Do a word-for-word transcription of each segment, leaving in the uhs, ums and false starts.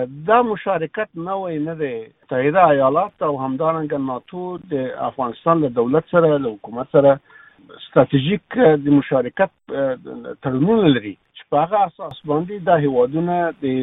دا مشارکت نوې نه دی. متحده ایالات او همدارنګه ناتو د افغانستان له دولت سره له حکومت سره ستراتیژیک د مشارکت تړونونه لري چې په هغه اساس باندې دا هیوادونه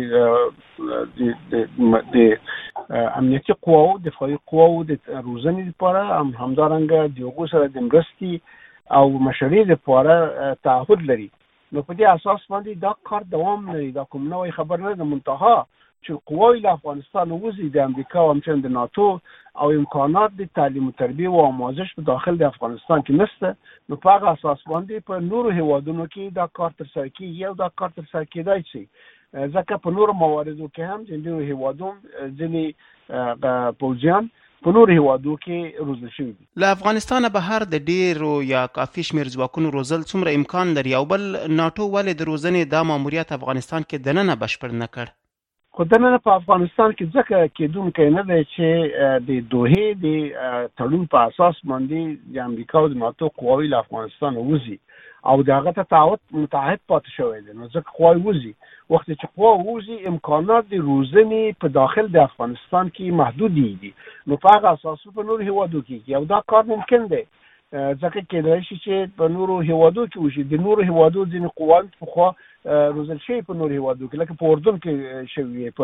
د امنیتي قواو دفاعي قواو د روزنې لپاره همدارنګه د هغو سره د مرستې او مشورې لپاره تعهد لري. نو په دې اساس باندې دا کار دوام لري. دا کوم نوې خبر نه ده، منتها چې قواوې له افغانستان وځي د امریکا او همچنین د ناتو او امکانات د تعلیم و تربیه او آموزش په داخل د افغانستان کې نشته. نو په هغه اساس باندې په نورو هیوادونو کې دا کار ترسره کیږي او دا کار ترسره کیدای شي، ځکه په نورو مواردو کې هم د نورو هیوادونو ځینې پوځیان په نورو هیوادو کې روزل شوي دي. له افغانستانه بهر د ډیرو یا کافي شمېر ځواکونو روزل څومره امکان لري؟ او بل ناټو ولې د روزنې دا ماموریت افغانستان کې دننه بشپړ نه کړ؟ خو دننه په افغانستان کې ځکه کېدونکی نه دی چې د دوحې د تړون په اساس باندې د امریکا او د ناتو قواوې له افغانستان وځي او د هغه ته تعهد متعهد پاتې شوی دی. نو ځکه قواوې وځي، وخت چې قوا وځي امکانات د روزنې په داخل د افغانستان کې محدود دي. نو په هغه اساس په نورو هیوادو کې او دا کار ممکن دی، ځکه کېدای شي چې په نورو هیوادو کې وشي. د نورو هیوادو ځینې قواوې پخوا روزل شوي په نورو هیوادو کې، لکه په اردن کې شوي، په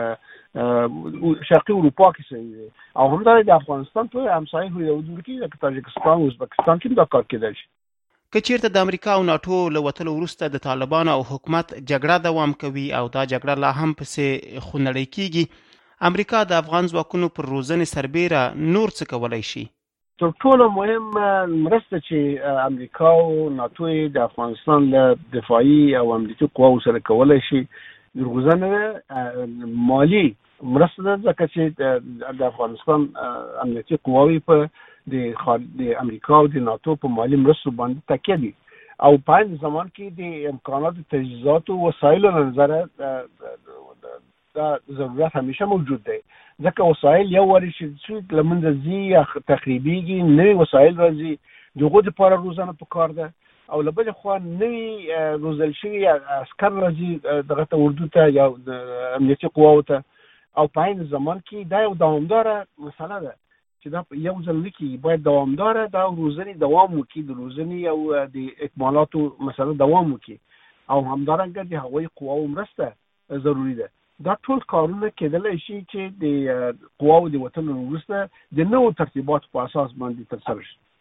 شرقي اروپا کې شوي، او همدارنګه د افغانستان په همسایه هیوادونو کې لکه تاجکستان او ازبکستان کې دا کار کېدای شي. که چیرته د امریکا او ناټو له وتلو وروسته د طالبانو او حکومت جګړه دوام کوي او دا جګړه لا هم پسې خونړۍ کیږي، امریکا د افغان ځواکونو پر روزنې سربیره نور څه کولی شي؟ تر ټولو مهم مرسته چې امریکا او ناتو د افغانستان له دفاعي او امنیتي قواو سره کولی شي روزنه مالی مرسته ده، ځکه چې د افغانستان امنیتي قواوې په د امریکا او د ناتو په مالی مرستو باندې تکیه دي او په عین زمان کې د امکاناتو تجهیزاتو وسایلو له نظره دا ضرورت همیشه موجود دی، ځکه وسایل یو واري چې له منځه ځي یا تخریبېږي، نوي وسایل راځي، د هغو دپاره روزنه پکار ده. او له بلې خوا نوي روزل شوي عسکر راځي دغه ته اردو ته یا امنیتي قواو ته، او په عین زمان کې دا یو دوامداره مسله ده چې دا یو ځل نه کېږي، باید دوامداره دا روزنې دوام وکړي، د روزنې او د اکمالاتو مسله دوام وکړي، او همدارنګه د هغوی قواو مرسته ضروري ده. دا ټول کارونه کېدلی شي چې د قواو د وتلو وروسته د نوو ترتیباتو په اساس باندې ترسره شي.